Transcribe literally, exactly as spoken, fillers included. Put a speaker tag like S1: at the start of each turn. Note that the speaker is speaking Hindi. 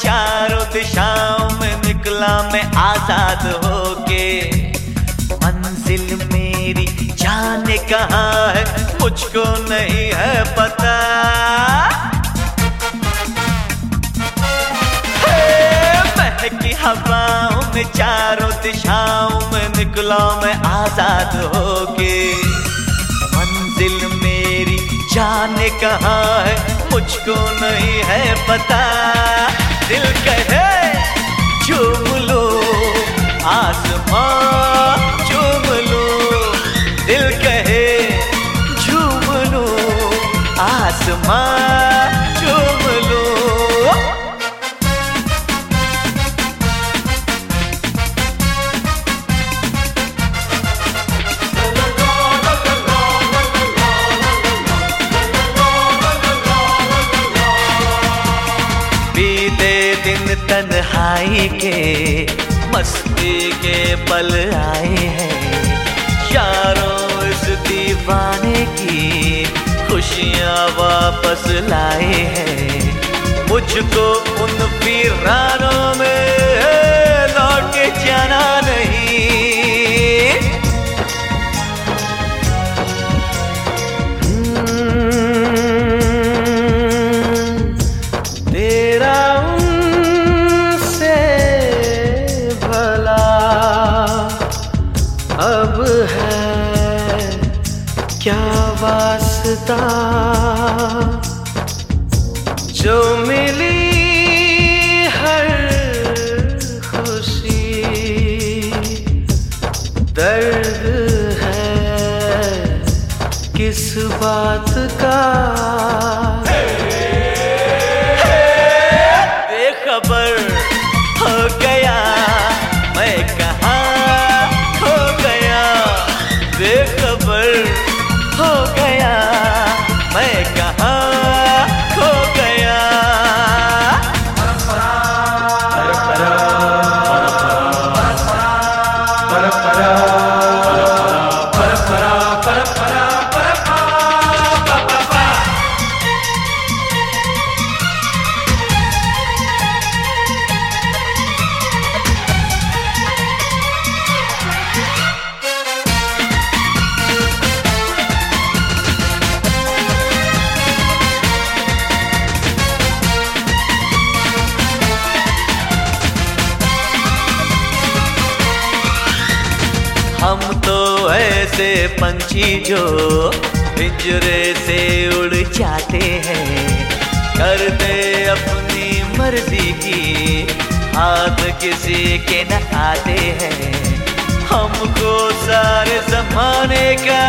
S1: चारों दिशाओं में निकला मैं आजाद होके। मंजिल मेरी जाने कहाँ है मुझको नहीं है पता। महकी हवाओं में चारों दिशाओं में निकला मैं आजाद होके। मंजिल मेरी जाने कहाँ है मुझको नहीं है पता। दिल कहे झूम लो आसमां झूम लो, दिल कहे झूम लो आसमां झूम लो। बीते दिन तन्हाई के मस्ती के पल आए हैं। यारों इस दीवाने की खुशियाँ वापस लाए हैं। मुझको उन वीरानों में लौट के जाना नहीं। तेरा उनसे भला अब है क्या वास्ता। जो मिली हर खुशी दर्द है किस बात का। बेखबर हो गया मैं कहाँ खो गया। बेखबर हो गया मैं कहाँ खो गया। हम तो ऐसे पंछी जो पिंजरे से उड़ जाते हैं। करते अपनी मर्जी की हाथ किसी के न आते हैं। हमको सारे जमाने का